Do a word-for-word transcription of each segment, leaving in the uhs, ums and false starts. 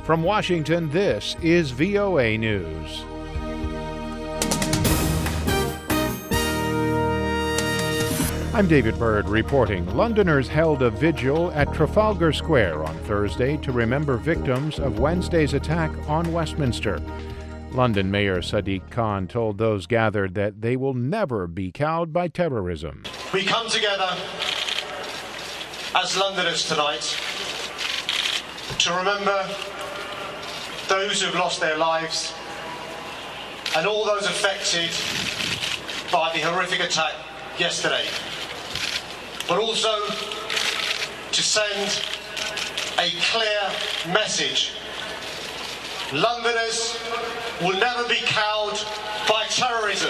From Washington, this is V O A News. I'm David Byrd reporting. Londoners held a vigil at Trafalgar Square on Thursday to remember victims of Wednesday's attack on Westminster. London Mayor Sadiq Khan told those gathered that they will never be cowed by terrorism. We come together as Londoners tonight to remember those who've lost their lives and all those affected by the horrific attack yesterday, but also to send a clear message. Londoners will never be cowed by terrorism.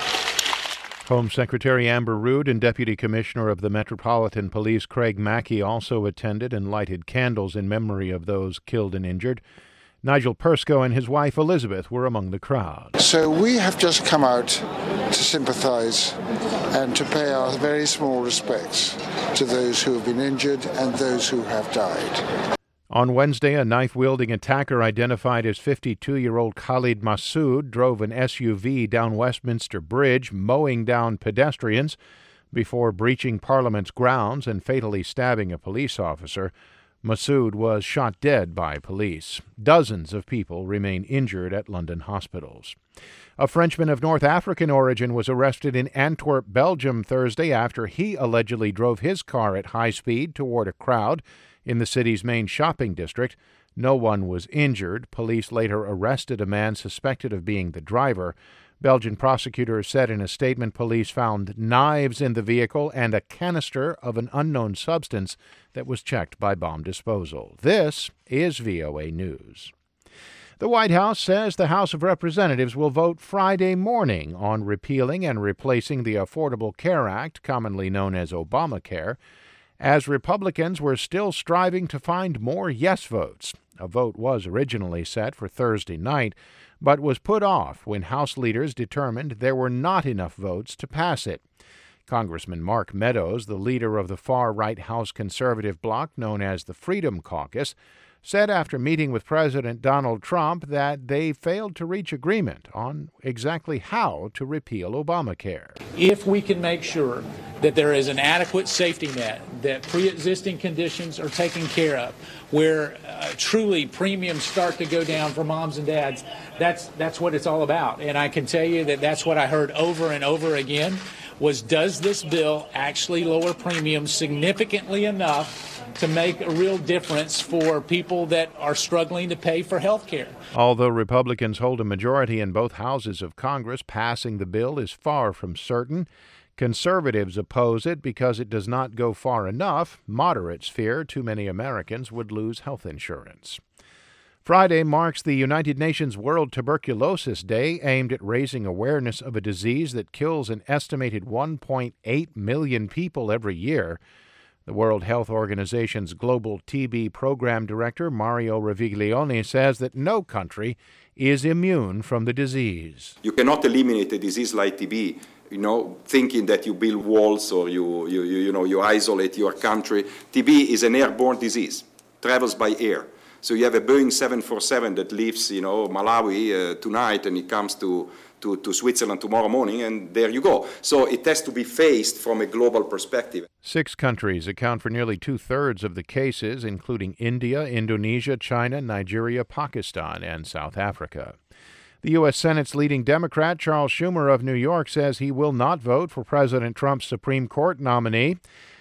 Home Secretary Amber Rood and Deputy Commissioner of the Metropolitan Police Craig Mackey also attended and lighted candles in memory of those killed and injured. Nigel Persico and his wife Elizabeth were among the crowd. So we have just come out to sympathise and to pay our very small respects to those who have been injured and those who have died. On Wednesday, a knife-wielding attacker identified as fifty-two-year-old Khalid Massoud drove an S U V down Westminster Bridge, mowing down pedestrians before breaching Parliament's grounds and fatally stabbing a police officer. Massoud was shot dead by police. Dozens of people remain injured at London hospitals. A Frenchman of North African origin was arrested in Antwerp, Belgium, Thursday after he allegedly drove his car at high speed toward a crowd in the city's main shopping district. No one was injured. Police later arrested a man suspected of being the driver. Belgian prosecutors said in a statement police found knives in the vehicle and a canister of an unknown substance that was checked by bomb disposal. This is V O A News. The White House says the House of Representatives will vote Friday morning on repealing and replacing the Affordable Care Act, commonly known as Obamacare, as Republicans were still striving to find more yes votes. A vote was originally set for Thursday night, but was put off when House leaders determined there were not enough votes to pass it. Congressman Mark Meadows, the leader of the far-right House conservative bloc known as the Freedom Caucus, said after meeting with President Donald Trump that they failed to reach agreement on exactly how to repeal Obamacare. If we can make sure that there is an adequate safety net, that pre-existing conditions are taken care of, where uh, truly premiums start to go down for moms and dads, that's that's what it's all about. And I can tell you that that's what I heard over and over again was, does this bill actually lower premiums significantly enough to make a real difference for people that are struggling to pay for health care? Although Republicans hold a majority in both houses of Congress, passing the bill is far from certain. Conservatives oppose it because it does not go far enough. Moderates fear too many Americans would lose health insurance. Friday marks the United Nations World Tuberculosis Day, aimed at raising awareness of a disease that kills an estimated one point eight million people every year. The World Health Organization's Global T B Program Director, Mario Raviglione, says that no country is immune from the disease. You cannot eliminate a disease like T B, you know, thinking that you build walls or you, you, you, you know, you isolate your country. T B is an airborne disease, travels by air. So you have a Boeing seven forty-seven that leaves, you know, Malawi uh, tonight, and it comes to, to, to Switzerland tomorrow morning, and there you go. So it has to be faced from a global perspective. Six countries account for nearly two-thirds of the cases, including India, Indonesia, China, Nigeria, Pakistan, and South Africa. The U S Senate's leading Democrat, Charles Schumer of New York, says he will not vote for President Trump's Supreme Court nominee.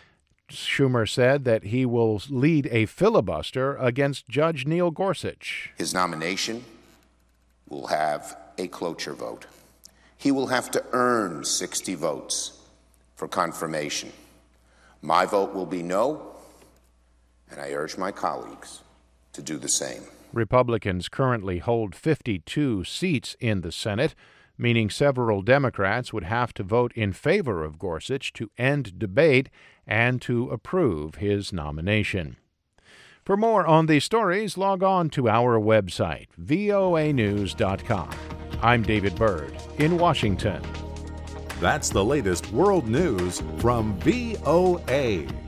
Schumer said that he will lead a filibuster against Judge Neil Gorsuch. His nomination will have a cloture vote. He will have to earn sixty votes for confirmation. My vote will be no, and I urge my colleagues to do the same. Republicans currently hold fifty-two seats in the Senate, meaning several Democrats would have to vote in favor of Gorsuch to end debate and to approve his nomination. For more on these stories, log on to our website, V O A news dot com. I'm David Byrd in Washington. That's the latest world news from V O A.